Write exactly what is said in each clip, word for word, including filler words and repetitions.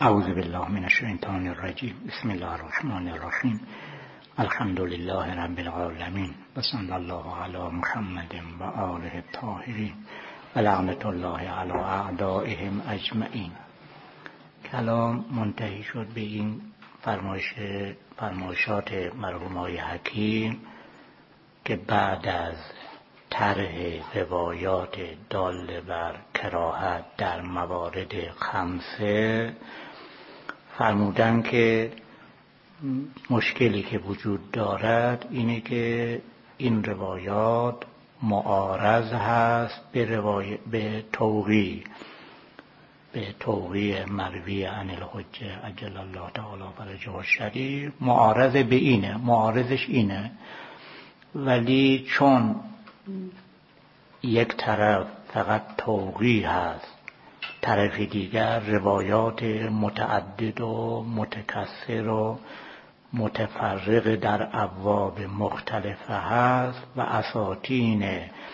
اعوذ بالله من الشیطان الرجیم. بسم الله الرحمن الرحیم. الحمد لله رب العالمین و صلی الله علی محمد و آله الطاهرین و لعنت الله علی اعدائهم اجمعین. کلام منتهی شد به این فرمایش فرمایشات مرحوم آقای حکیم که بعد از طرح روایات دال بر کراهت در موارد خمسه فرمودن که مشکلی که وجود دارد اینه که این روایات معارض هست به روای به توقی به توقی مروی عن الحجه عجل الله تعالی فرجه الشریف. معارض به اینه، معارضش اینه، ولی چون یک طرف فقط توقی هست، طرف دیگر روایات متعدد و متکثر و متفرق در ابواب مختلفه هست و اساطین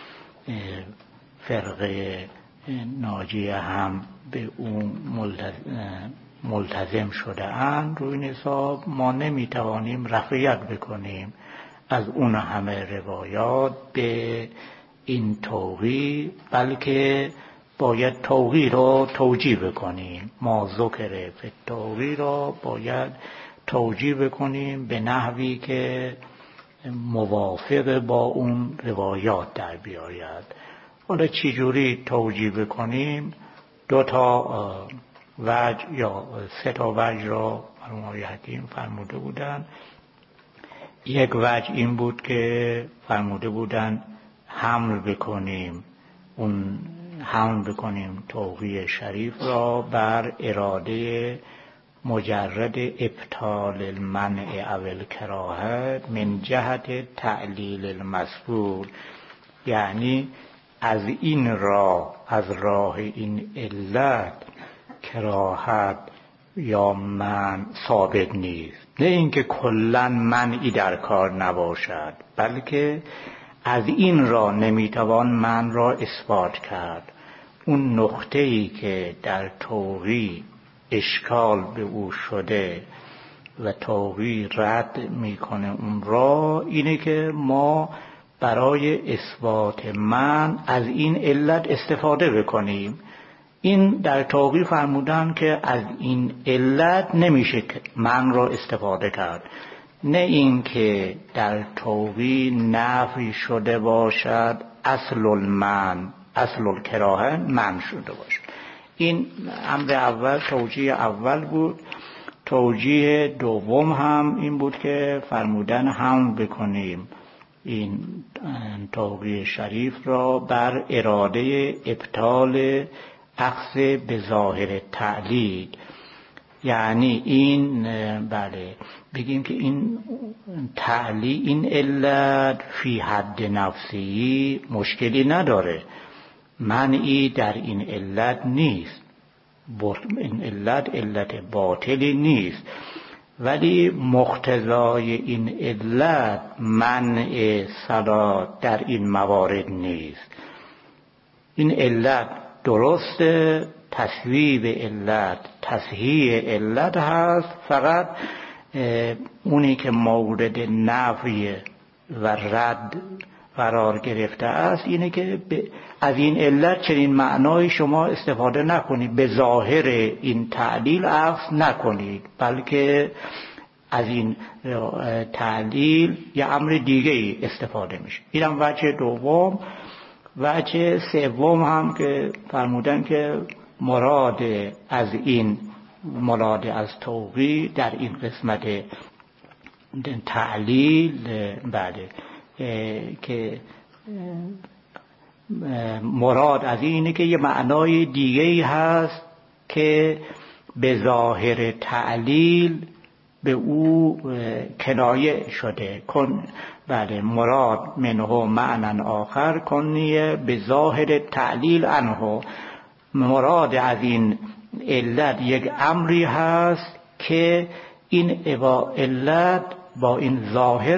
فرقه ناجیه هم به اون ملتزم شده اند، روی این حساب ما نمیتوانیم رفعیت بکنیم از اون همه روایات به این توقی، بلکه باید توقی رو توجیه بکنیم. ما ذکر فی توقی رو باید توجیه بکنیم به نحوی که موافق با اون روایات در بیاید. حالا چجوری توجیه بکنیم؟ دو تا وجه یا سه تا وجه را مرحوم آقای حکیم فرموده بودن. یک وجه این بود که فرموده بودن حمل بکنیم اون حمل بکنیم توقی شریف را بر اراده مجرد ابطال المنع او الکراهه من جهت تعلیل المذکور، یعنی از این راه، از راه این علت کراهت یا من ثابت نیست. نه اینکه کلاً منعی در کار نباشد، بلکه از این راه نمیتوان من را اثبات کرد. اون نقطه‌ای که در توقی اشکال به او شده و توقی رد میکنه اون را، اینه که ما برای اثبات من از این علت استفاده بکنیم. این در توقی فرمودن که از این علت نمیشه من را استفاده کرد، نه این که در توقی نفی شده باشد اصل المن اصل الکراهه من شده باشد. این امر اول، توجیه اول بود. توجیه دوم هم این بود که فرمودن هم بکنیم این توقی شریف را بر اراده ابطال اخذ به ظاهر تعلیل، یعنی این بله بگیم که این تعلیل، این علت فی حد نفسی مشکلی نداره، منعی در این علت نیست، این علت علت باطلی نیست، ولی مقتضای این علت منع صلات در این موارد نیست. این علت درسته، تصویب علت تصحیح علت هست، فقط اونی که مورد نفی و رد قرار گرفته است اینه که از این علت چنین معنای شما استفاده نکنید، به ظاهر این تعلیل اخذ نکنید، بلکه از این تعلیل یه امر دیگه ای استفاده میشه. اینم وجه دوم. وجه سوم هم که فرمودن که مراد از این مراد از توقی در این قسمت تعلیل بعد که مراد از اینه که یه معنای دیگه‌ای هست که به ظاهر تعلیل به او کنایه شده. کن بله مراد منه معنی آخر کنیه به ظاهر تعلیل عنه. مراد از این علت یک امری هست که این علت با این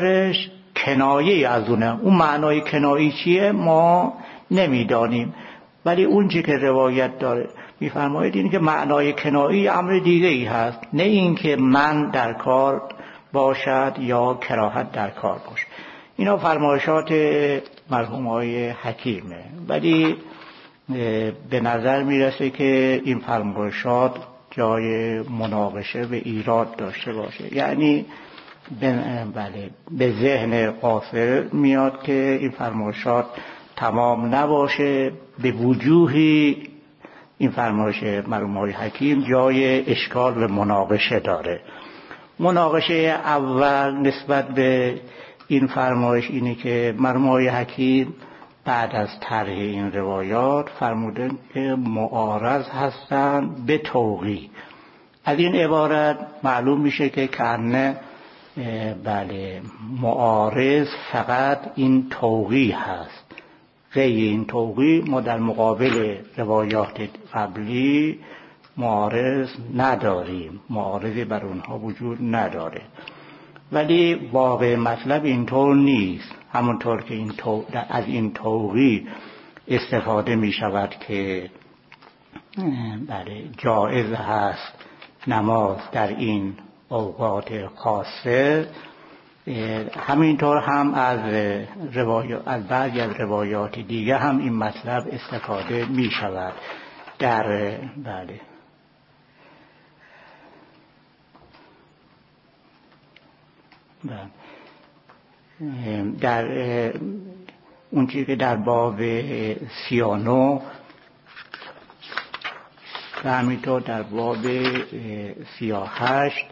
ظاهرش کنایه از اونه. اون معنای کنایه چیه ما نمیدانیم. ولی اون چی که روایت داره میفرماید اینه که معنای کنایی امر دیگه ای هست، نه این که من در کار باشد یا کراهت در کار باشد. اینا فرمایشات مرحوم آقای حکیمه، ولی به نظر میرسه که این فرمایشات جای مناقشه و ایراد داشته باشه. یعنی بله به ذهن قاصر میاد که این فرمایشات تمام نباشه، به وجوهی این فرمایش مرحوم آقای حکیم جای اشکال و مناقشه داره. مناقشه اول نسبت به این فرمایش اینه که مرحوم آقای حکیم بعد از طرح این روایات فرمودن که معارض هستند به توقی. از این عبارت معلوم میشه که کنه بله معارض فقط این توقی هست، غیر این توقی ما در مقابل روایات قبلی معارض نداریم، معارضی بر اونها وجود نداره. ولی واقع مطلب اینطور نیست، همونطور که این تو... از این توقی استفاده می شود که بله جایز هست نماز در این اوقات خاصه، همینطور هم از روایات از بعضی از روایات دیگه هم این مطلب استفاده می شود. در بله در اون چیزی که در باب سی و نو و همینطور در باب سی و هشت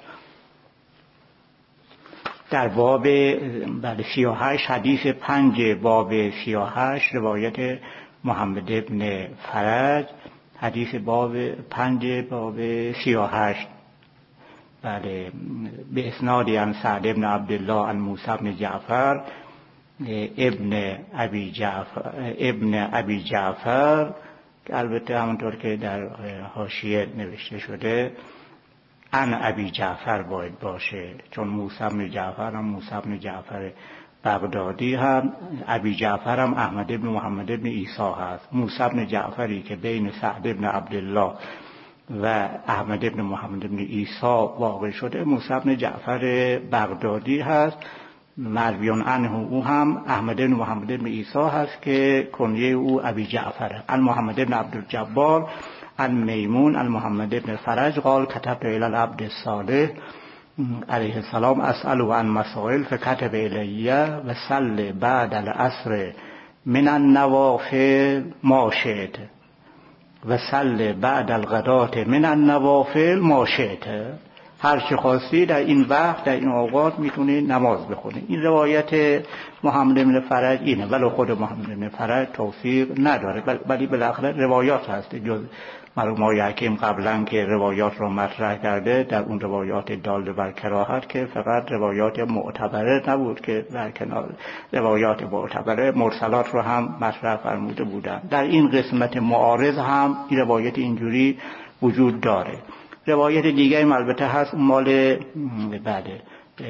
در باب بله سی و هشت حدیث پنج باب سی و هشت روایت محمد ابن فرج، حدیث باب پنج باب سی و هشت بله به اسنادی عن سعد ابن عبدالله عن موسی ابن جعفر ابن ابی جعفر ابن ابی جعفر که البته همونطور که در حاشیه نوشته شده عن ابی جعفر باید باشه، چون موسی ابن جعفر هم موسی ابن جعفر بغدادی هم، ابی جعفر هم احمد ابن محمد ابن عیسی هست. موسی ابن جعفری که بین سعد ابن عبدالله و احمد ابن محمد ابن عیسی واقع شده موسی ابن جعفر بغدادی هست. مرویان عنه او هم احمد ابن محمد ابن عیسی هست که کنیه او ابی جعفره. عن محمد ابن عبدالجبار عن میمون عن محمد ابن فرج قال كتبت الى العبد الصالح علیه السلام اسأله عن مسائل فكتب الي و صل بعد العصر من النوافل ما شئت و صل بعد الغداة من النوافل ما شئت. هر چی خواستی در این وقت در این اوقات میتونی نماز بخونی. این روایت محمد بن فرج اینه، ولی خود محمد بن فرج توثیق نداره، ولی بالاخره روایات هست. جز مرحوم آقای حکیم قبلا که روایات رو مطرح کرده در اون روایات دال بر کراهت که فقط روایات معتبره نبود که در کنار روایات معتبره مرسلات رو هم مطرح فرموده بودن. در این قسمت معارض هم این روایت اینجوری وجود داره. روایت دیگه البته هست مال بعد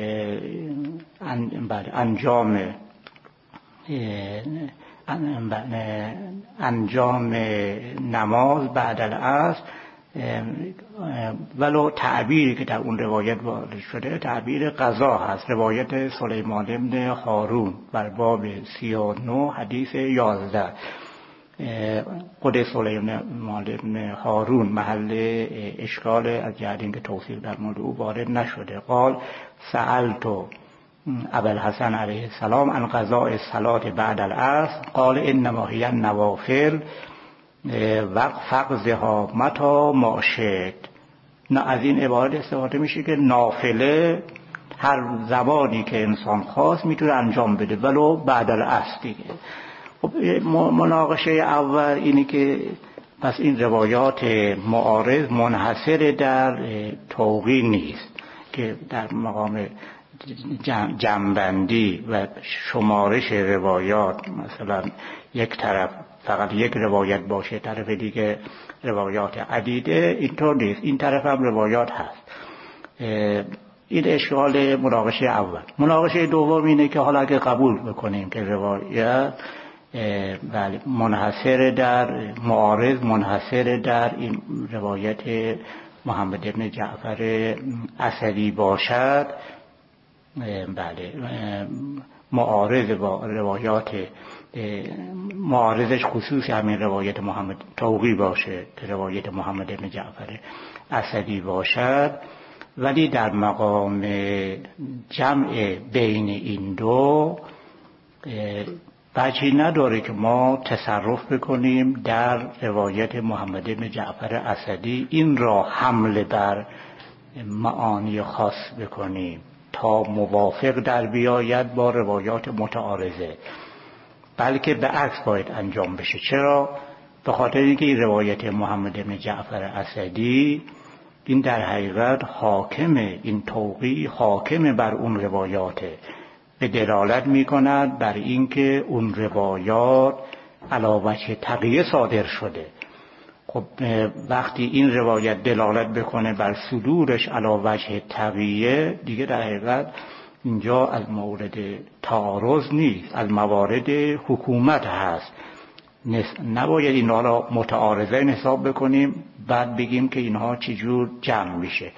انجام انجام نماز بعد العصر، ولو تعبیری که در اون روایت وارد شده تعبیر قضا هست. روایت سلیمان بن هارون بر باب سی و نه حدیث یازده. خود سلیمان بن هارون محل اشکال از جهت اینکه توصیل در مورد او وارد نشده. قال سألت ابوالحسن علیه السلام عن قضاء الصلاة بعد العصر قال انما هي النوافل فقضها متى ما شئت. نه از این عبارت استفاده میشه که نافله هر زمانی که انسان خواست میتونه انجام بده ولو بعد العصر دیگه. خب مناقشه اول اینه که پس این روایات معارض منحصر در توقی نیست که در مقام جمع‌بندی و شمارش روایات مثلا یک طرف فقط یک روایت باشه طرف دیگه روایات عدیده، اینطور نیست. این طرف هم روایات هست. این اشکال مناقشه اول. مناقشه دوم اینه که حالا اگه قبول بکنیم که روایت بله منحصر در معارض منحصر در این روایت محمد بن جعفر اسدی باشد، بله معارض با روایات معارضش خصوصی همین روایت محمد توقی باشه که روایت محمد بن جعفر اسدی باشد، ولی در مقام جمع بین این دو وجهی نداره که ما تصرف بکنیم در روایت محمد بن جعفر اسدی این را حمل بر معانی خاص بکنیم تا موافق در بیاید با روایات متعارضه، بلکه به عکس باید انجام بشه. چرا؟ به خاطر اینکه این روایت محمد بن جعفر اسدی این در حقیقت حاکمه، این توقی حاکمه بر اون روایاته، به دلالت میکند بر اینکه اون روایات علی وجه تقیه صادر شده. خب وقتی این روایت دلالت بکنه بر صدورش علی وجه تقیه، دیگه در حقیقت اینجا از مورد تعارض نیست، از موارد حکومت هست. نباید اینها را متعارضه حساب بکنیم بعد بگیم که اینها چجور جمع میشه.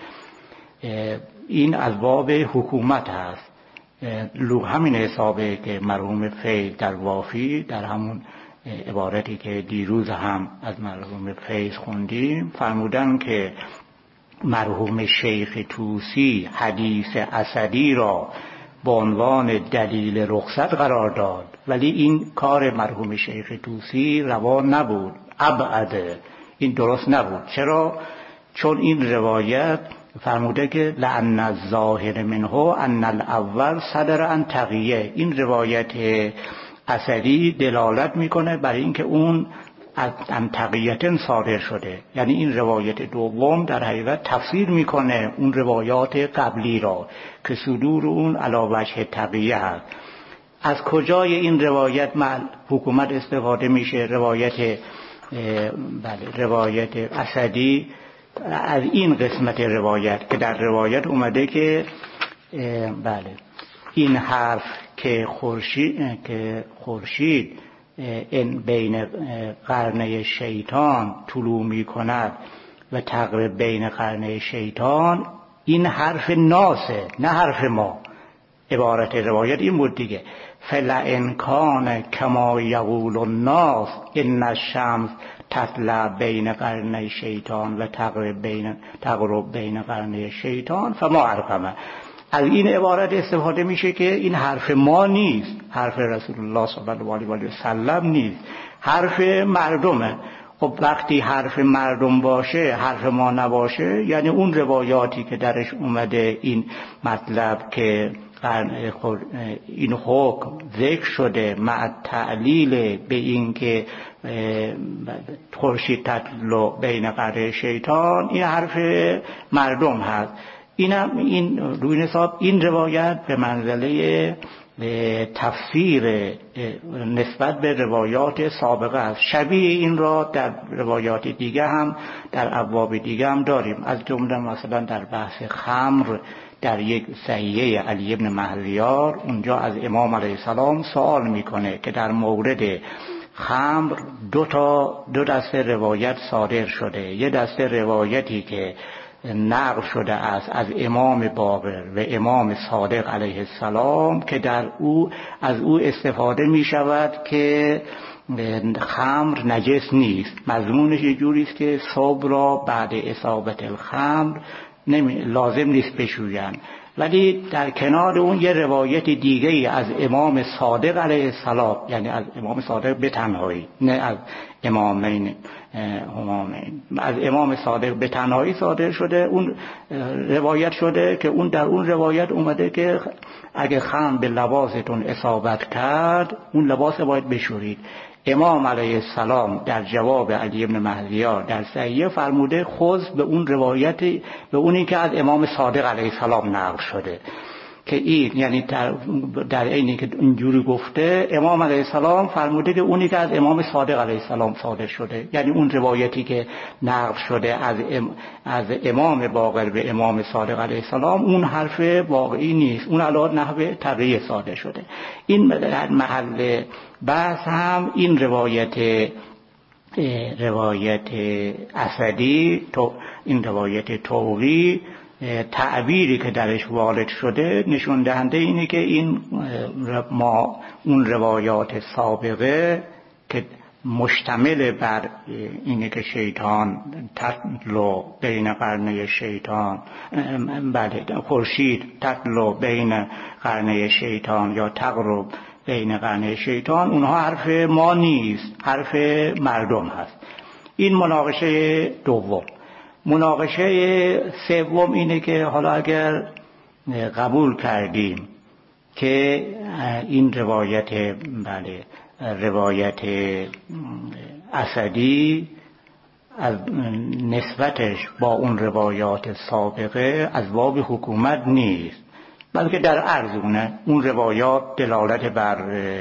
این از باب حکومت هست. لو همین حسابه که مرحوم فیض در وافی در همون عبارتی که دیروز هم از مرحوم فیض خوندیم فرمودن که مرحوم شیخ طوسی حدیث اسدی را به عنوان دلیل رخصت قرار داد، ولی این کار مرحوم شیخ طوسی روا نبود، ابعد، این درست نبود. چرا؟ چون این روایت فرموده که لأن الظاهر منه ان الاول صدر عن تقیه، این روایت اسدی دلالت میکنه برای اینکه اون عن تقیه صادر شده، یعنی این روایت دوم در حقیقت تفسیر میکنه اون روایات قبلی را که صدور اون علی وجه تقیه هست. از کجای این روایت مع حکومت استفاده میشه؟ روایت بله روایت اسدی از این قسمت روایت که در روایت اومده که بله این حرف که خورشید که خورشید این بین قرنه شیطان طلوع می کند و تقریب بین قرنه شیطان، این حرف ناسه نه حرف ما. عبارت روایت این بود دیگه، فلئن کان کما یقول الناس ان الشمس تطلع بین قرنه شیطان و تقرب بین تقرب بین قرنه شیطان فما ارقمه. از این عبارت استفاده میشه که این حرف ما نیست، حرف رسول الله صلی الله علیه و سلم نیست، حرف مردمه. خب وقتی حرف مردم باشه حرف ما نباشه، یعنی اون روایاتی که درش اومده این مطلب که این حکم ذکر شده مع تعلیل به این که خورشید تطلع بین قرنه شیطان، این حرف مردم هست. اینم این روی حساب این روایت به منزله تفسیر نسبت به روایات سابقه است. شبیه این را در روایات دیگه هم در ابواب دیگه هم داریم، از جمله مثلا در بحث خمر در یک صحیحه علی ابن مهریار، اونجا از امام علیه السلام سوال میکنه که در مورد خمر دو تا دو دسته روایت صادر شده، یه دسته روایتی که نقل شده است از امام باقر و امام صادق علیه السلام که در او از او استفاده می شود که خمر نجس نیست. مضمونش یه جوری است که صبح را بعد اصابت الخمر نمی لازم نیست بشویند، ولی در کنار اون یه روایت دیگه از امام صادق علیه السلام، یعنی از امام صادق به تنهایی، نه از امامین همامین، از امام صادق به تنهایی صادر شده، اون روایت شده که اون در اون روایت اومده که اگه خم به لباستون اصابت کرد اون لباس باید بشورید. امام علیه السلام در جواب علی ابن مهدیار در صحیحه فرموده خذ به اون روایت، به اونی که از امام صادق علیه السلام نقل شده. که این یعنی در, در اینی که اینجوری گفته امام علیه السلام فرموده که اونی که از امام صادق علیه السلام صادر شده، یعنی اون روایتی که نقل شده از ام از امام باقر به امام صادق علیه السلام اون حرف واقعی نیست، اون علاوه نحو تقیه صادر شده. این در محل بحث هم این روایت روایت اسدی تو این روایت توقی تعبیری که درش وارد شده نشون دهنده اینه که این ما اون روایات سابقه که مشتمل بر اینه که شیطان تطلو بین قرنه شیطان بله خورشید تطلو بین قرنه شیطان یا تغرب بین قرنه شیطان، اونها حرف ما نیست، حرف مردم هست. این مناقشه دوم. مناقشه سوم اینه که حالا اگر قبول کردیم که این روایت بله روایت اسدی از نسبتش با اون روایات سابقه از باب حکومت نیست، بلکه در عرضونه اون روایات دلالت بر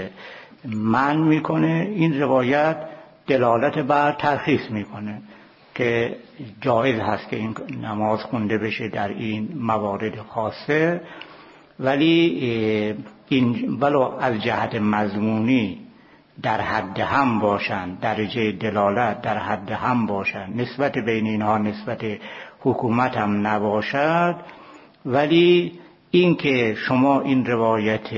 من میکنه، این روایت دلالت بر ترخیص میکنه که جایز هست که این نماز خونده بشه در این موارد خاصه، ولی این ولو از جهت مضمونی در حد هم باشن، درجه دلالت در حد هم باشن، نسبت بین اینها نسبت حکومت هم نباشد، ولی این که شما این روایت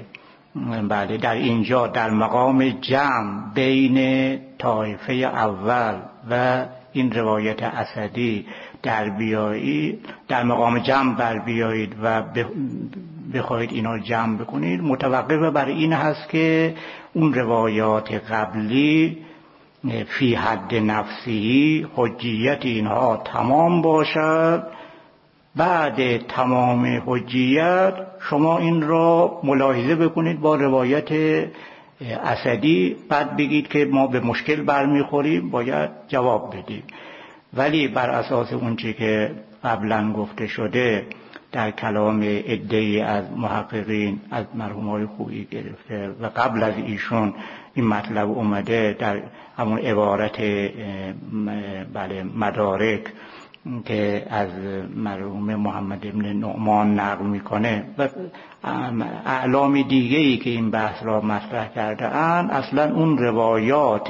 بله در اینجا در مقام جمع بین طایفه اول و این روایت اسدی در بیایید، در مقام جمع بر بیایید و بخواید اینا جمع بکنید، متوقف بر این هست که اون روایات قبلی فی حد نفسی حجیت اینها تمام باشد، بعد تمام حجیت شما این را ملاحظه بکنید با روایت اسدی، بعد بگید که ما به مشکل برمیخوریم باید جواب بدیم. ولی بر اساس اون چی که قبلا گفته شده در کلام عده‌ای از محققین از مرحومای خویی گرفته و قبل از ایشون این مطلب اومده در همون عبارت بله مدارک که از مرحوم محمد ابن نعمان نقل میکنه و اعلام دیگه‌ای که این بحث را مطرح کرده اند، اصلا اون روایات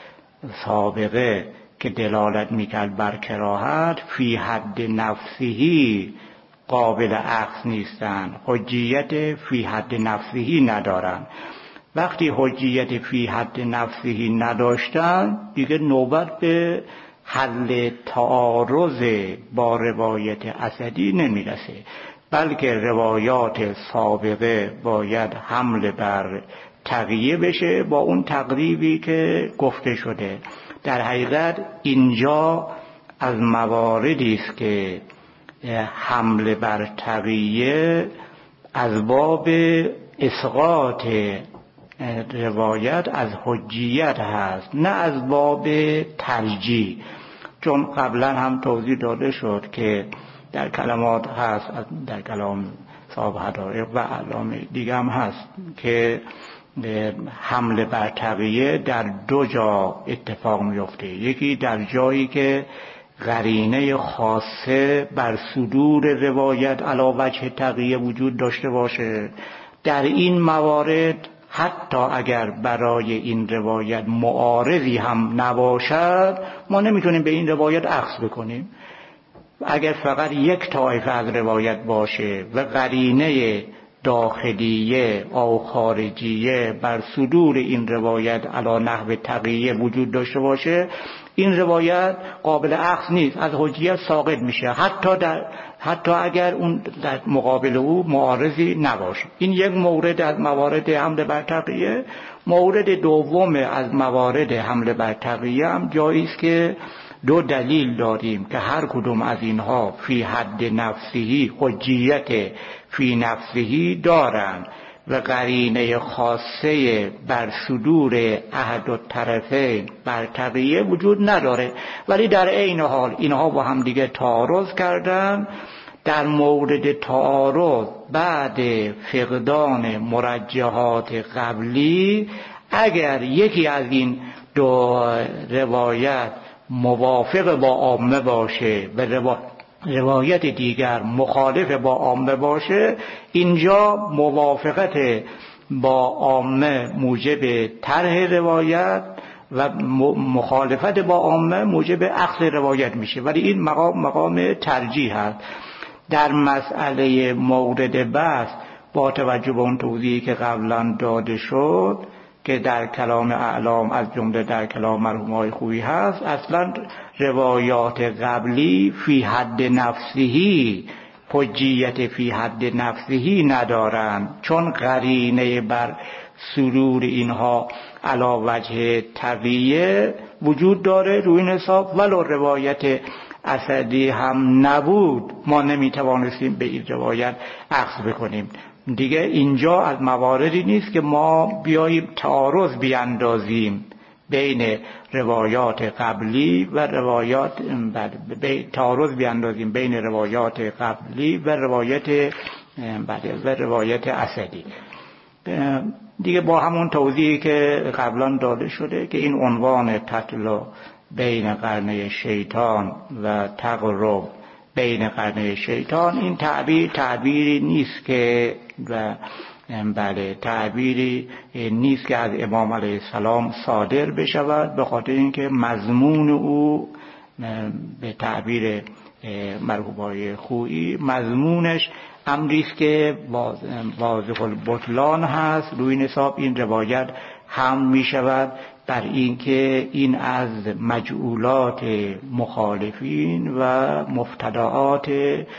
سابقه که دلالت میکرد بر کراهت فی حد نفسهی قابل اخذ نیستن، حجیت فی حد نفسهی ندارن. وقتی حجیت فی حد نفسهی نداشتن دیگه نوبت به حل تعارض با روایت اسدی نمیرسه، بلکه روایات سابقه باید حمل بر تقیه بشه با اون تقریبی که گفته شده. در حقیقت اینجا از مواردی است که حمل بر تقیه از باب اسقاط روایت از حجیت هست، نه از باب ترجیح. چون قبلا هم توضیح داده شد که در کلمات هست، در کلام صاحب حدائق و اعلام دیگه هم هست که حمل بر تقیه در دو جا اتفاق میفته. یکی در جایی که قرینه خاصه بر صدور روایت علی وجه تقیه وجود داشته باشه. در این موارد حتی اگر برای این روایت معارضی هم نباشد ما نمیتونیم به این روایت اخذ بکنیم. اگر فقط یک طایفه از روایت باشه و قرینه داخلیه او خارجیه بر صدور این روایت علی نحو تقیه وجود داشته باشه، این روایت قابل اخذ نیست، از حجیت ساقط میشه، حتی در حتی اگر اون در مقابل او معارضی نباشه. این یک مورد از موارد حمل بر تقیه. مورد دوم از موارد حمل بر تقیه هم جایی است که دو دلیل داریم که هر کدوم از اینها فی حد نفسهی حجیت فی نفسهی دارند و قرینه خاصه بر صدور احد الطرفین بر تقیه وجود نداره، ولی در عین حال اینها با هم دیگه تعارض کردن در مورد تعارض بعد فقدان مرجحات قبلی اگر یکی از این دو روایت موافق با عامه باشه و روایت دیگر مخالف با عامه باشه، اینجا موافقت با عامه موجب طرح روایت و مخالفت با عامه موجب اخذ روایت میشه، ولی این مقام مقام ترجیح است. در مسئله مورد بحث با توجه به اون توضیحی که قبلا داده شد که در کلام اعلام از جمله در کلام مرحومای خویی هست، اصلا روایات قبلی فی حد نفسهی حجیت فی حد نفسهی ندارند، چون قرینه بر سرور اینها علی وجه تقیه وجود داره. روی این حساب ولو روایت اسدی هم نبود ما نمیتوانستیم به این روایت اخذ بکنیم. دیگه اینجا از مواردی نیست که ما بیاییم تعارض بیاندازیم بین روایات قبلی و روایات تعارض بیاندازیم بین روایات قبلی و روایت و روایت اسدی. دیگه با همون توضیحی که قبلا داده شده که این عنوان تطلع بین قرنه شیطان و تقرب بین قرنه شیطان، این تعبیر تعبیری نیست که و بله تعبیری نیست که از امام علیه السلام صادر بشود، به خاطر اینکه مضمون او به تعبیر مرحومای خویی مضمونش امری است که واضح البطلان هست. روی این حساب این روایت هم می شود بر اینکه این از مجعولات مخالفین و مفتدعات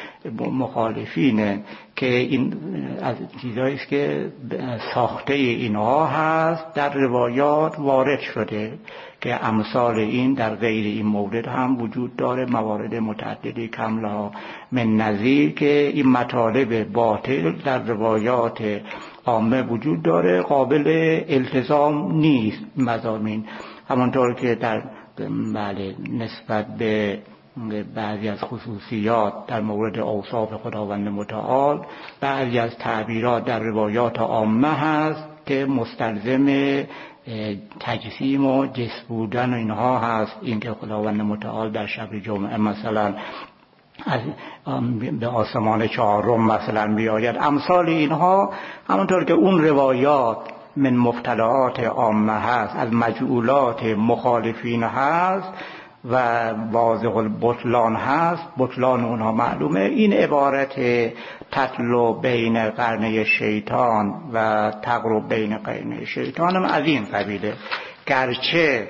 مخالفینه که این از چیزایی است که ساخته اینها هست در روایات وارد شده که امثال این در غیر این مورد هم وجود داره، موارد متعددی کملها من نظیر که این مطالب باطل در روایات عامه وجود داره، قابل التزام نیست مضامین. همانطور که در بله نسبت به بعضی از خصوصیات در مورد اوصاف خداوند متعال بعضی از تعبیرات در روایات عامه هست که مستلزم تجسیم و جسم بودن و اینها هست، اینکه خداوند متعال در شب جمعه مثلا از به آسمان چهارم مثلا بیاید، امثال اینها. همونطور که اون روایات من مفتدعات عامه هست، از مجعولات مخالفین هست و واضح البطلان هست، بطلان اونها معلومه. این عبارت تطلع بین قرنه شیطان و تقرب بین قرنه شیطان هم از این قبیله، گرچه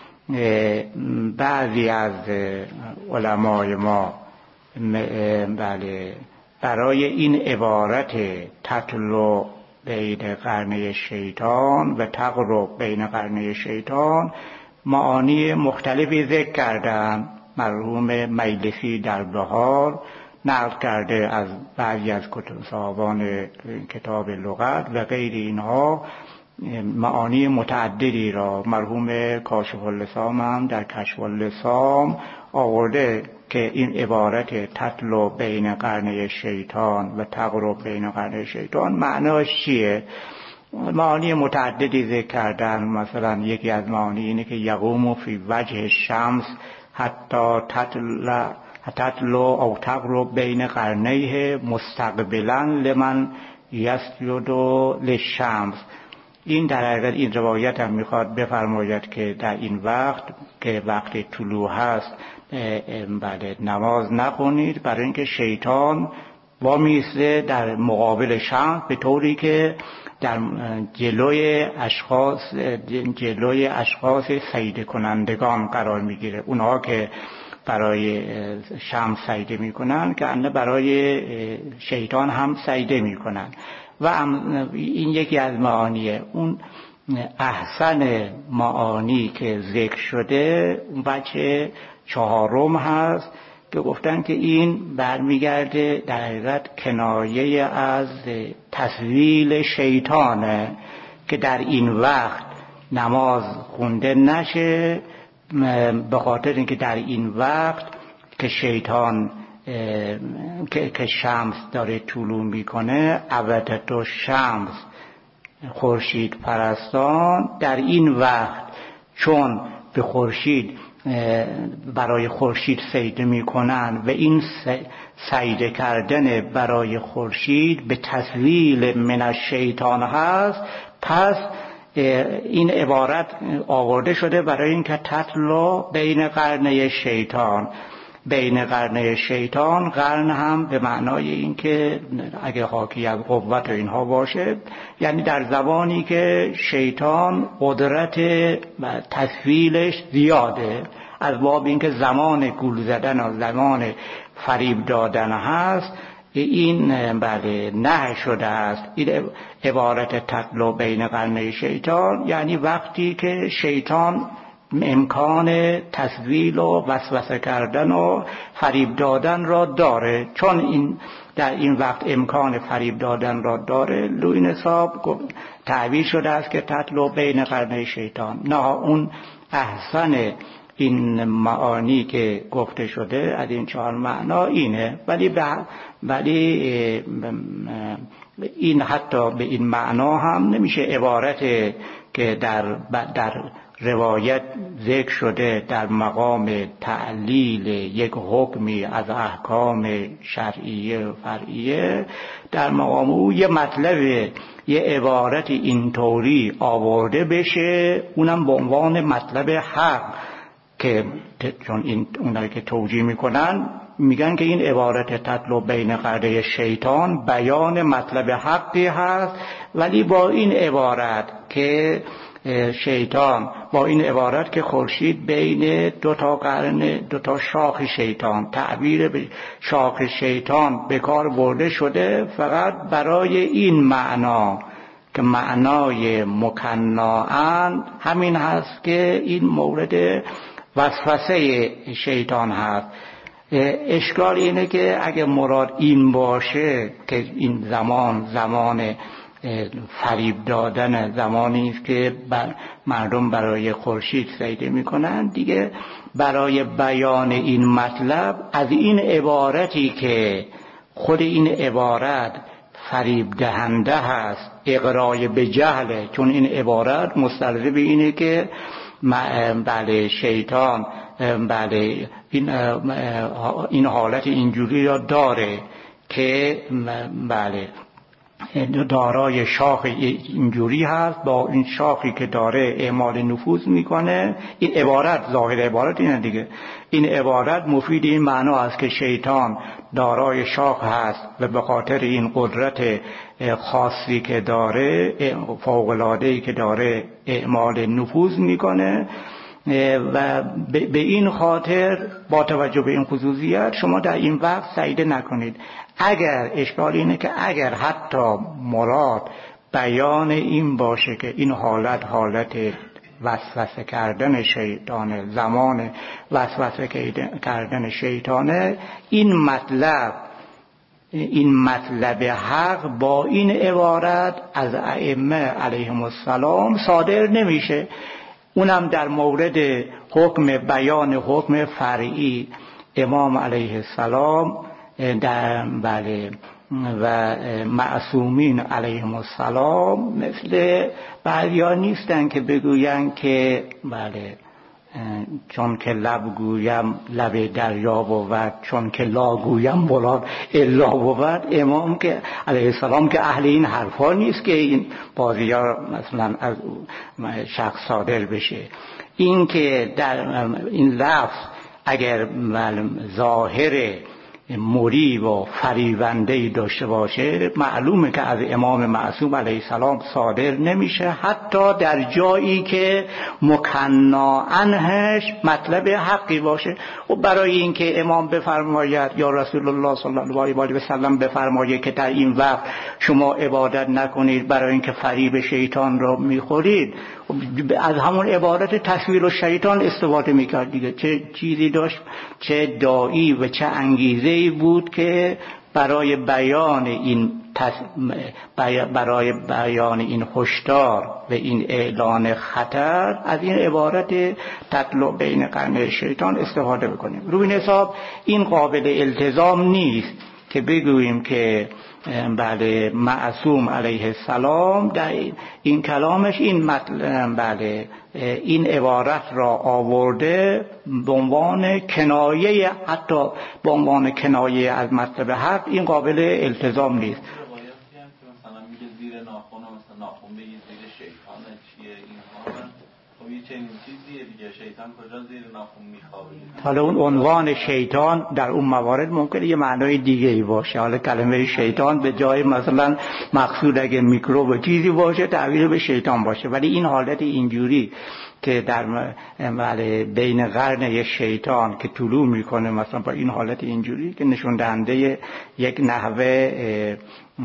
بعضی از علمای ما بله برای این عبارت تطلع بین قرنه شیطان و تقرب بین قرنه شیطان معانی مختلفی ذکر کردن. مرحوم مجلسی در بهار نقل کرده از بعضی از کتب صاحبان کتاب لغت و غیر اینها معانی متعددی را. مرحوم کاشف اللسام هم در کشف اللسام آورده که این عبارت تطلع بین قرنه شیطان و تقرب بین قرنه شیطان معناش چیه. معانی متعددی ذکر کردن. مثلا یکی از معانی اینه که یقوم فی وجه شمس حتی تطلع تطلع او تقرب بین قرنیه مستقبلا لمن یسجد للشمس. این در حقیقت این روایت هم میخواد بفرماید که در این وقت که وقت طلوع هست بعد نماز نخونید، برای اینکه شیطان وامیسته در مقابل شمس به طوری که در جلوی اشخاص جلوی اشخاص سجده کنندگان قرار میگیره. اونها که برای شمس سجده میکنن که انه برای شیطان هم سجده میکنن و این یکی از معانیه. اون احسن معانی که ذکر شده اون بچه چهارم هست که گفتن که این برمیگرده در حقیقت کنایه از تسویل شیطانه که در این وقت نماز خونده نشه، به خاطر اینکه در این وقت که شیطان که, که شمس داره طلوع میکنه، عبدت و شمس خورشید پرستان در این وقت چون به خورشید برای خورشید سجده میکنن و این سجده کردن برای خورشید به تسویل من الشیطان هست، پس این عبارت آورده شده برای اینکه تطلع بین قرنه شیطان. بین قرنه شیطان، قرن هم به معنای این که اگه حاکی از قوت و اینها باشه، یعنی در زمانی که شیطان قدرت تسویلش زیاده، از باب این که زمان گول زدن و زمان فریب دادن هست، این بله نه شده است. این عبارت تطلع بین قرنه شیطان یعنی وقتی که شیطان امکان تسویل و وسوسه کردن و فریب دادن را داره. چون این در این وقت امکان فریب دادن را داره، لوین صاحب تعبیر شده است که تطلع بین قرنه شیطان. نه اون احسن این معانی که گفته شده از این چهار معنا اینه، ولی ولی این حتی به این معنا هم نمیشه عبارت که در در روایت ذکر شده در مقام تعلیل یک حکمی از احکام شرعیه و فرعیه، در مقام او یه مطلب یه عبارت اینطوری آورده بشه، اونم به عنوان مطلب حق، که چون این اونایی که توجیه میکنن میگن که این عبارت تطلع بین قرنه شیطان بیان مطلب حقی هست، ولی با این عبارت که شیطان با این عبارت که خورشید بین دو تا قرن، دو تا شاخ شیطان، تعبیر به شاخ شیطان به کار برده شده فقط برای این معنا که معنای مکنااً همین هست که این مورد وسوسه شیطان هست. اشکال اینه که اگه مراد این باشه که این زمان زمان فریب دادن، زمانی است که بر مردم برای خورشید سجده میکنن، دیگه برای بیان این مطلب از این عبارتی که خود این عبارت فریب دهنده هست، اغرای به جهله، چون این عبارت مستلزم اینه که بله شیطان بله این این حالت اینجوری را داره که بله دارای شاخ اینجوری هست، با این شاخی که داره اعمال نفوذ میکنه. این عبارت ظاهر عبارت اینه دیگه، این عبارت مفید این معنا است که شیطان دارای شاخ هست و به خاطر این قدرت خاصی که داره، فوق‌العاده‌ای که داره، اعمال نفوذ میکنه و به این خاطر با توجه به این خصوصیت شما در این وقت سجده نکنید. اگر اشکال اینه که اگر حتی مراد بیان این باشه که این حالت حالت وسوسه کردن شیطانه، زمان وسوسه کردن شیطانه، این مطلب این مطلب حق با این عبارت از ائمه علیهم السلام صادر نمیشه. اونم در مورد حکم بیان حکم فرعی امام علیه السلام در بله و معصومین علیهم السلام مثل بعضیا نیستن که بگوین که بله چون که لب گویم لب دریا بود، چون که لا گویم بلا الا بود. امام که علیه السلام که اهل این حرفا نیست که این بازی ها مثلا از شخص صادر بشه. این که در این لفظ اگر ظاهر مریب و فریبنده‌ای داشته باشه، معلومه که از امام معصوم علیه السلام صادر نمیشه، حتی در جایی که مکناعنهش مطلب حقی باشه. و برای اینکه امام بفرماید یا رسول الله صلی الله علیه و سلم بفرماید که در این وقت شما عبادت نکنید برای اینکه فریب شیطان را میخورید، از همون عبارت تسویل و شیطان استفاده میکرد دیگه. چه چیزی داشت، چه داعی و چه انگیزه‌ای بود که برای بیان این برای بیان این هشدار و این اعلان خطر از این عبارت تطلع بین قرن شیطان استفاده بکنیم. روی این حساب این قابل التزام نیست که بگوییم که بله معصوم علیه السلام در این کلامش این مطلب بله این عبارت را آورده به عنوان کنایه، حتی به عنوان کنایه از مطلب حق، این قابل التزام نیست. مثلا میگه زیر ناخن، مثلا ناخن بگید زیر شیطان چیه اینها، خب یه چنین چیزیه دیگه، شیطان کجا زیر ناخن میخوابه؟ حالا اون عنوان شیطان در اون موارد ممکنه یه معنای دیگه ای باشه. حالا کلمه شیطان به جای مثلا مقصود اگه میکروب چیزی باشه تعبیر به شیطان باشه، ولی این حالت اینجوری که در بین قرن شیطان که طلوع میکنه مثلا با این حالت اینجوری که نشون دهنده یک نحوه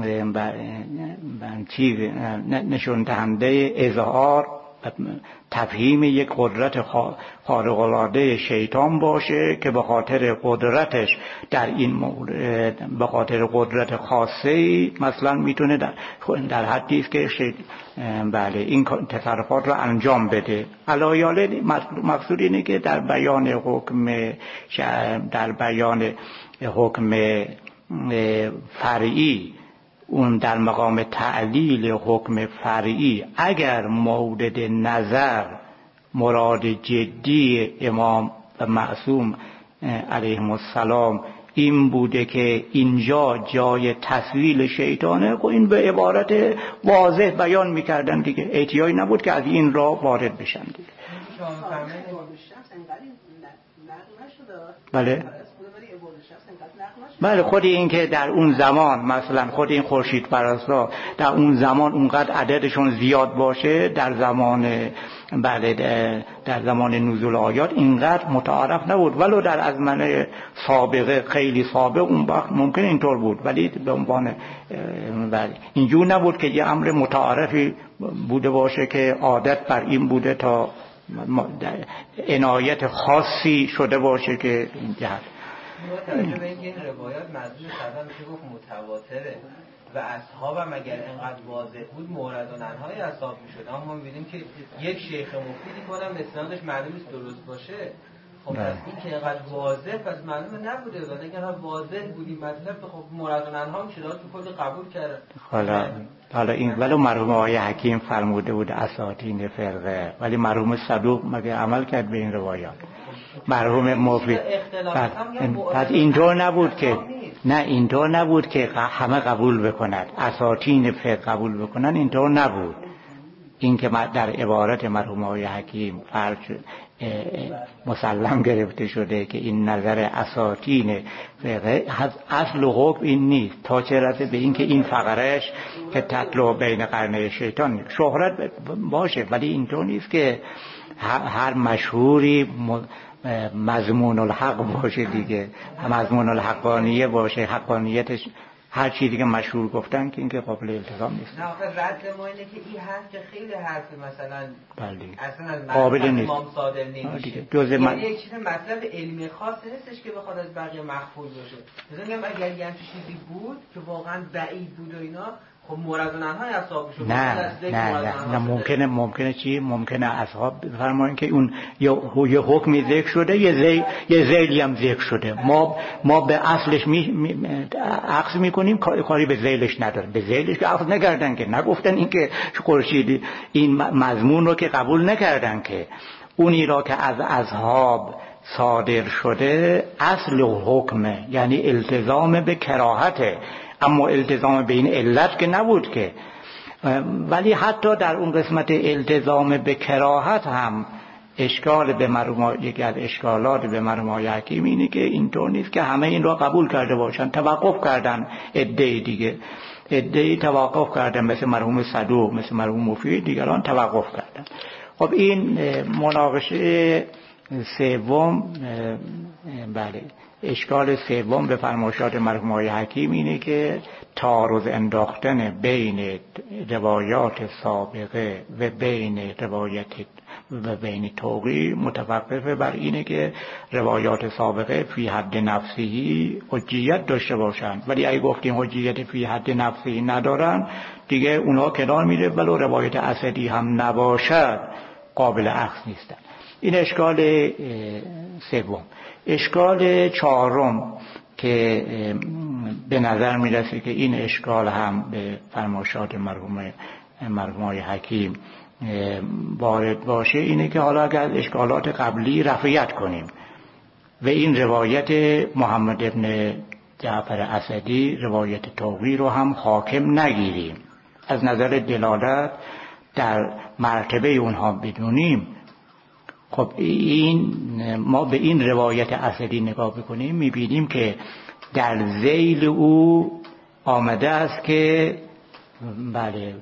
چیز نشون دهنده اظهار تفهیم یک قدرت خارق العاده شیطان باشه که به خاطر قدرتش در این مورد به خاطر قدرت خاصی مثلا میتونه در, در حدی است که بله این تصرفات رو انجام بده. علایاله مقصود اینه که در بیان حکم در بیان حکم فرعی، اون در مقام تعلیل حکم فرعی، اگر مورد نظر مراد جدی امام و معصوم علیهم السلام این بوده که اینجا جای تسویل شیطانه، خب این به عبارت واضح بیان میکردن دیگه، احتیاجی نبود که از این راه وارد بشن دیگه. بله بله خود این که در اون زمان مثلا خود این خورشید پرستا در اون زمان اونقدر عددشون زیاد باشه، در زمان بله در زمان نزول آیات اینقدر متعارف نبود، ولو در ازمنه سابقه خیلی سابق اون وقت ممکن اینطور بود، ولی به عنوان بله اینجور نبود که یه امر متعارفی بوده باشه که عادت بر این بوده تا عنایت خاصی شده باشه که این جهت. توجه به اینکه این روایات مدلول کردن میشه گفت متواتره و اصحابم اگر اینقدر واضح بود مورد و ننهای اصحاب میشد، اما ما میبینیم که یک شیخ مفیدی کنم اسنادش معلوم است درست باشه، خب پس این که اینقدر واضح پس معلومه نبوده، و اگر واضح بودی مطلب خب مورد و ننها میشه داد تو کل قبول کرده. حالا حالا این ولو مرحوم آقای حکیم فرموده بود اساطین فرقه، ولی مرحوم صدوق مگه عمل کرد به این روایات؟ مرحوم مفید پس اینطور نبود که نه اینطور نبود که همه قبول بکنند، اساطین فقه قبول بکنن، اینطور نبود. این که در عبارت مرحوم آقای حکیم فرض مسلم گرفته شده که این نظر اساطین فقه اصل و حکم این نیست، تا چه رسه به این که این فقرش که تطلع بین قرن شیطان شهرت باشه، ولی اینطور نیست که هر مشهوری مضمون الحق باشه دیگه، مضمون الحقانیه باشه، حقانیتش هر چیزی که مشهور گفتن که این که قابل التزام نیست. نه آخه رد ما اینه که این حرف که خیلی حرف مثلا بله اصلا از قابل نیست، امام صادر نمیشه، جزء یعنی من... یک چیز مطلب علمی خاص نیستش که بخواد از بقیه مخفول باشه. مثلا میگم اگر یه همچین چیزی بود که واقعا بعید بود و اینا، خب مورد و ننهای اصحاب شد. نه نه نه, نه ممکنه ممکنه چی ممکنه اصحاب فرمایند که اون یه یه حکمی ذکر شده، یه زی یه ذیلی هم ذکر شده، ما ما به اصلش می عکس میکنیم، کاری به ذیلش نداریم، به ذیلش که عکس نکردن که نگفتن این که خورشید این مضمون رو که قبول نکردن که اونی را که از اصحاب صادر شده اصل حکمه، یعنی التزام به کراهته، اما التزام به این علت که نبود که. ولی حتی در اون قسمت التزام به کراهت هم اشکال به مرحوم یکی از اشکالات به مرحوم حکیم اینه که اینطور نیست که همه این را قبول کرده باشن، توقف کردن عده دیگه، عده توقف کردن مثل مرحوم صدوق، مثل مرحوم مفید، دیگران توقف کردن. خب این مناقشه سوم، بله اشکال سوم به فرمایشات مرحوم آقای حکیم اینه که تعارض انداختن بین روایات سابقه و بین روایت و بین توقی متوقف بر اینه که روایات سابقه فی حد نفسی حجیت داشته باشن، ولی اگه گفتیم حجیت فی حد نفسی ندارن دیگه اونها کنار میره، ولو روایت اسدی هم نباشد قابل اخذ نیستن. این اشکال سوم. اشکال چهارم که به نظر میرسه که این اشکال هم به فرمایشات مرحوم مرحوم حکیم وارد باشه اینه که حالا اگر از اشکالات قبلی رفعیت کنیم و این روایت محمد ابن جعفر اسدی روایت توقی رو هم حاکم نگیریم، از نظر دلالت در مرتبه اونها بدونیم، خب این ما به این روایت اسدی نگاه بکنیم میبینیم که در ذیل او آمده است که بله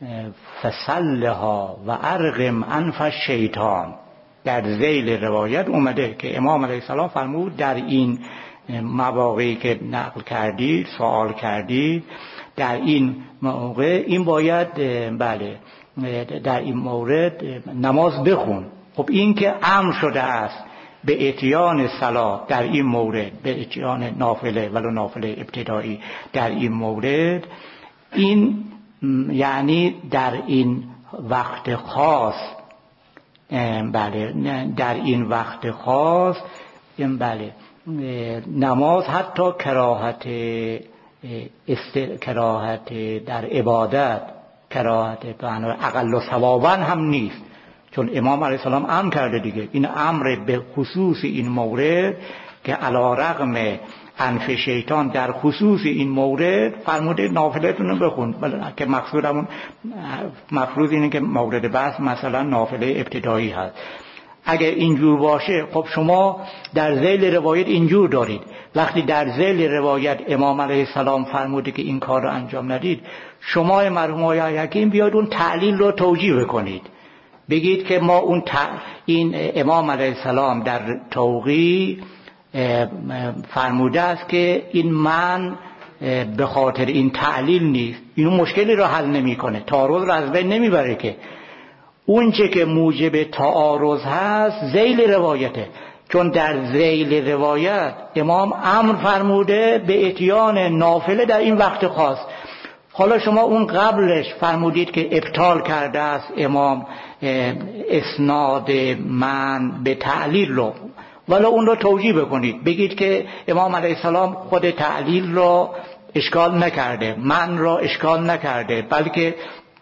فسلها و ارغم انف الشیطان، در ذیل روایت اومده که امام علیه السلام فرمود در این مواقعی که نقل کردید سوال کردید در این موقع این باید بله در این مورد نماز بخون. خب این که امر شده است به اتیان صلاة در این مورد، به اتیان نافله ولو نافله ابتدایی در این مورد، این یعنی در این وقت خاص بله در این وقت خاص این بله نماز حتی کراهت است کراهت در عبادت کراهت به اقل ثوابا هم نیست، چون امام علیه السلام امر کرده دیگه. این امر به خصوص این مورد که علی رغم انف شیطان در خصوص این مورد فرموده نافلتون رو بخون، که مقصودمون مفروض اینه که مورد بحث مثلا نافله ابتدایی هست. اگر اینجور باشه خب شما در ذیل روایت اینجور دارید، وقتی در ذیل روایت امام علیه السلام فرموده که این کار رو انجام ندید، شما مرحوم آقای حکیم بیاید اون تعلیل رو توجیه بکنید، بگید که ما اون ت... این امام علیه السلام در توقی فرموده است که این من به خاطر این تعلیل نیست، اینو مشکلی رو حل نمیکنه، تعارض رو از بین نمیبره، که اون چه که موجب تعارض هست ذیل روایته، چون در ذیل روایت امام امر فرموده به اتیان نافله در این وقت خاص. حالا شما اون قبلش فرمودید که ابطال کرده است امام اسناد من به تعلیل رو، ولی اون رو توجیه بکنید، بگید که امام علیه السلام خود تعلیل رو اشکال نکرده، من رو اشکال نکرده، بلکه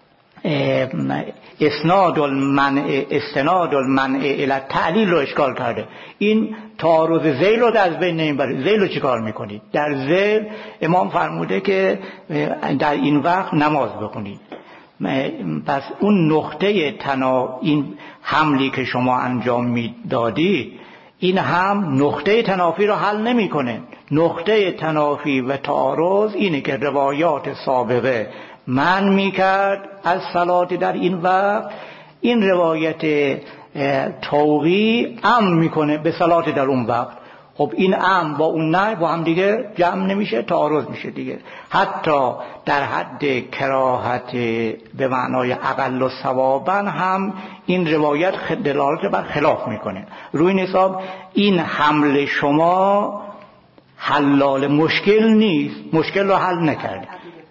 اسناد المنع استناد المنع الی تعلیل رو اشکال کرده. این تعارض ذیل رو از بین نمیبره. ذیل رو چیکار میکنید؟ در ذیل امام فرموده که در این وقت نماز بخونید. پس اون نقطه تنا این حملی که شما انجام میدادید این هم نقطه تنافی رو حل نمیکنه. نقطه تنافی و تعارض اینه که روایات سابقه من میکرد از صلات در این وقت، این روایت توقی امر میکنه به صلات در اون وقت. خب این امر با اون نه با هم دیگه جمع نمیشه، تعارض میشه دیگه. حتی در حد کراهت به معنای اقل و ثوابا هم این روایت دلالت بر خلاف میکنه. روی این حساب این حمل شما حلال مشکل نیست، مشکل رو حل نکرده.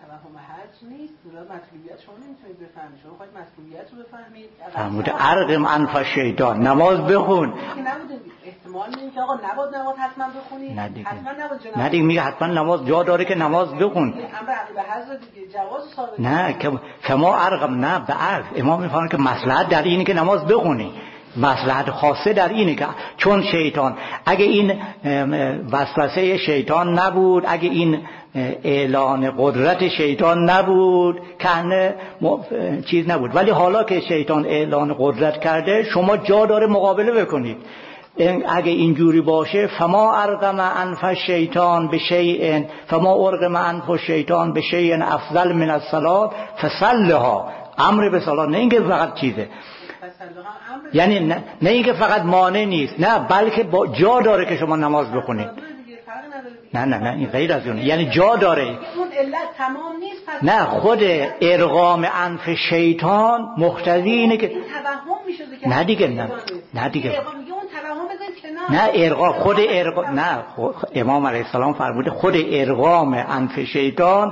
فرموده ارغم انف الشیطان، نماز بخون. احتمال میگه که آقا نباید نماز حتما بخونید، نه دیگه حتما نباید جناب نه دیگه میگه حتما نماز جا داره که نماز بخون. امر به حضرت دیگه جواز ثابت نه که کما ارغم، نه به عرض امام میفهمه که مصلحت در اینه که نماز بخونی، مصلحت خاصه در اینه که چون شیطان اگه این وسوسه شیطان نبود، اگه این اعلان قدرت شیطان نبود کنه چیز نبود، ولی حالا که شیطان اعلان قدرت کرده شما جا داره مقابله بکنید. اگه اینجوری باشه فما ارغم انف الشیطان بشیء فما ارغم انف الشیطان بشیء افضل من الصلاه فصلها، امر به صلات، نه اینکه فقط چیزه، یعنی نه, نه اینکه فقط مانع نیست، نه بلکه با جا داره که شما نماز بخونید. نه نه نه این غیر از اونه، یعنی جا داره، اون علت تمام نیست. نه خود ارغام انف شیطان مقتضی اینه که این توهم میشه نه دیگه نه نه دیگه میگه اون توهم بذارید کنار. نه ارغام خود ارغام نه امام علیه السلام فرموده خود ارغام انف شیطان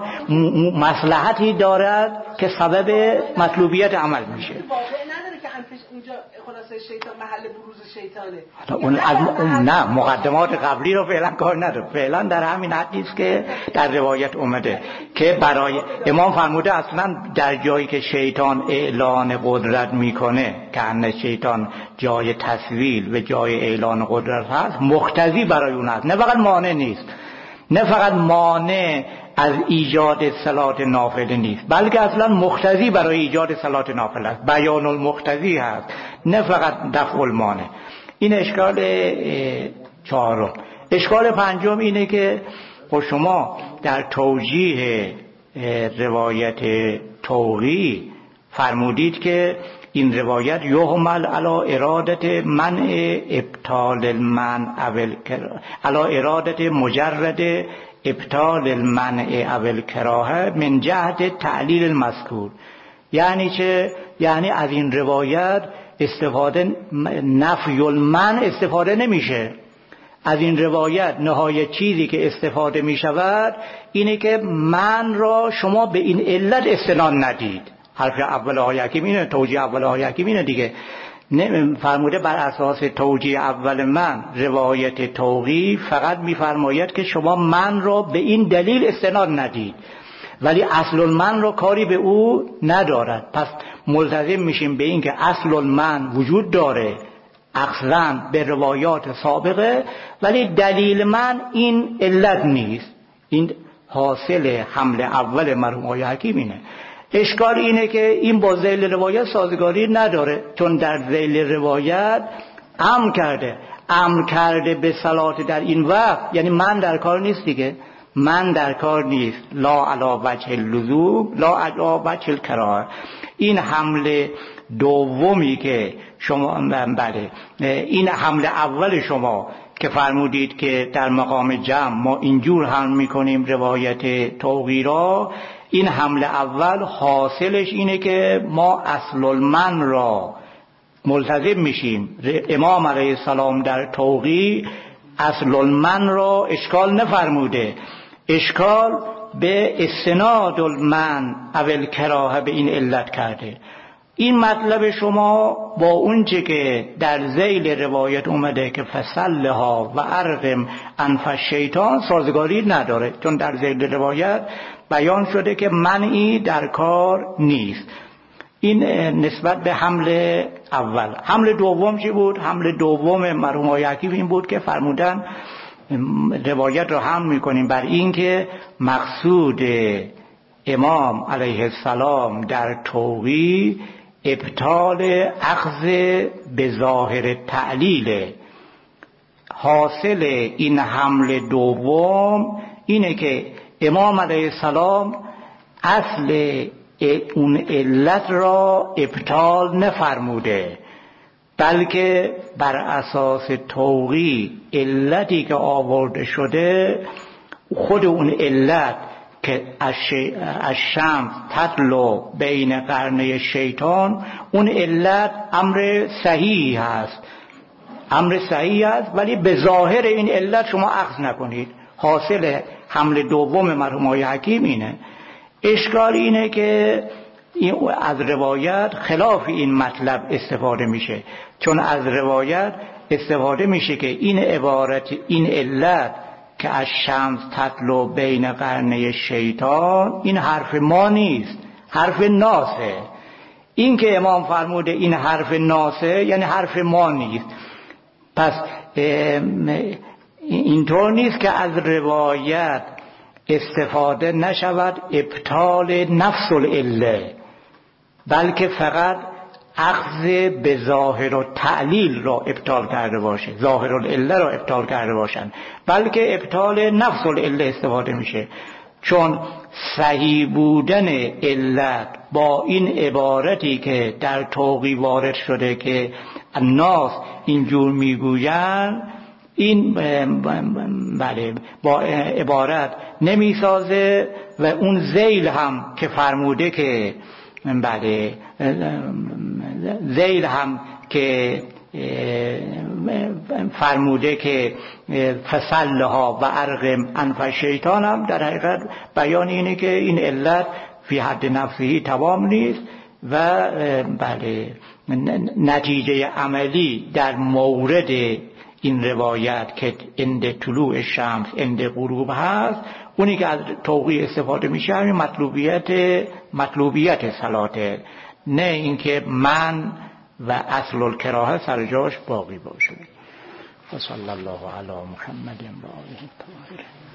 مصلحتی دارد که سبب مطلوبیت عمل میشه. اونجا خلاصه شیطان محل بروز شیطانه. اون از اون نه مقدمات قبلی رو فعلا کار نداره. فعلا در همین حدی است که در روایت اومده که برای امام فرموده اصلا در جایی که شیطان اعلان قدرت میکنه که ان شیطان جای تسویل و جای اعلان قدرت هست مقتضی برای اون هست، نه فقط مانع نیست، نه فقط مانع از ایجاد صلات نافله نیست بلکه اصلا مقتضی برای ایجاد صلات نافله است، بیان المقتضی هست نه فقط دفع المانع. این اشکال چهارم. اشکال پنجم اینه که شما در توجیه روایت توقی فرمودید که این روایت یحمل علی ارادت منع ابطال المنع اول علی ارادت مجرد ابطال المنع اول کراهه من جهت تعلیل المذکور. یعنی چه؟ یعنی از این روایت استفاده نفی المنع استفاده نمیشه. از این روایت نهایت چیزی که استفاده میشود اینه که من را شما به این علت استناد ندید. حرف اول آیه حکیم اینه، توجیه اول آیه حکیم اینه دیگه. فرموده بر اساس توجیه اول من روایت توقی فقط میفرماید که شما من را به این دلیل استناد ندید، ولی اصل المن را کاری به او ندارد. پس ملتزم میشیم به این که اصل المن وجود داره اخذاً به روایات سابقه، ولی دلیل من این علت نیست. این حاصل حمل اول مرحوم آیه حکیم اینه. اشکال اینه که این با ذیل روایت سازگاری نداره، چون در ذیل روایت امر کرده امر کرده به صلات در این وقت، یعنی من در کار نیست دیگه، من در کار نیست، لا علی وجه اللزوم لا علی وجه الکراهه. این حمله دومی که شما بله این حمله اول شما که فرمودید که در مقام جمع ما اینجور حمل میکنیم روایت توقی را، این حمله اول حاصلش اینه که ما اصل المن را ملتزم میشیم. امام علیه السلام در توقی اصل المن را اشکال نفرموده، اشکال به استناد المن اول کراهه به این علت کرده. این مطلب شما با اون چه که در ذیل روایت اومده که فصلها و ارقم انف الشیطان سازگاری نداره، چون در ذیل روایت بیان شده که منعی در کار نیست. این نسبت به حمل اول. حمل دوم چی بود؟ حمل دوم مرحوم آیه حکیم این بود که فرمودن روایت رو حمل میکنیم بر این که مقصود امام علیه السلام در توقی ابطال اخذ به ظاهر تعلیل. حاصل این حمل دوم اینه که امام علیه السلام اصل اون علت را ابطال نفرموده، بلکه بر اساس توقی علتی که آورده شده خود اون علت که از شمس تطلع بین قرنه شیطان، اون علت امر صحیح هست، امر صحیح هست، ولی به ظاهر این علت شما اخذ نکنید. حاصل حمل دوم مرحوم آیه حکیم اینه. اشکال اینه که از روایت خلاف این مطلب استفاده میشه، چون از روایت استفاده میشه که این عبارت این علت که از شمس تطلع بین قرنه شیطان این حرف ما نیست، حرف ناسه. این که امام فرموده این حرف ناسه یعنی حرف ما نیست. پس اینطور نیست که از روایت استفاده نشود ابطال نفس العله، بلکه فقط اخذ به ظاهر و تعلیل را ابطال کرده باشه، ظاهر العله را ابطال کرده باشن، بلکه ابطال نفس العله استفاده میشه. چون صحیح بودن علت با این عبارتی که در توقی وارد شده که الناس اینجور میگوین، این بله با عبارت نمیسازه و اون ذیل هم که فرموده که بله ذیل هم که فرموده که فسلها و ارغم انف شیطان هم در حقیقت بیان اینه که این علت فی حد نفسهی تمام نیست و بله نتیجه عملی در مورد این روایت که عند طلوع شمس عند غروب هست، اونی که از توقیع استفاده میشه همین مطلوبیت مطلوبیت صلاته، نه اینکه من و اصل الکراهه سر جاش باقی باشه. و صلی الله علی محمد و آله الطاهرین.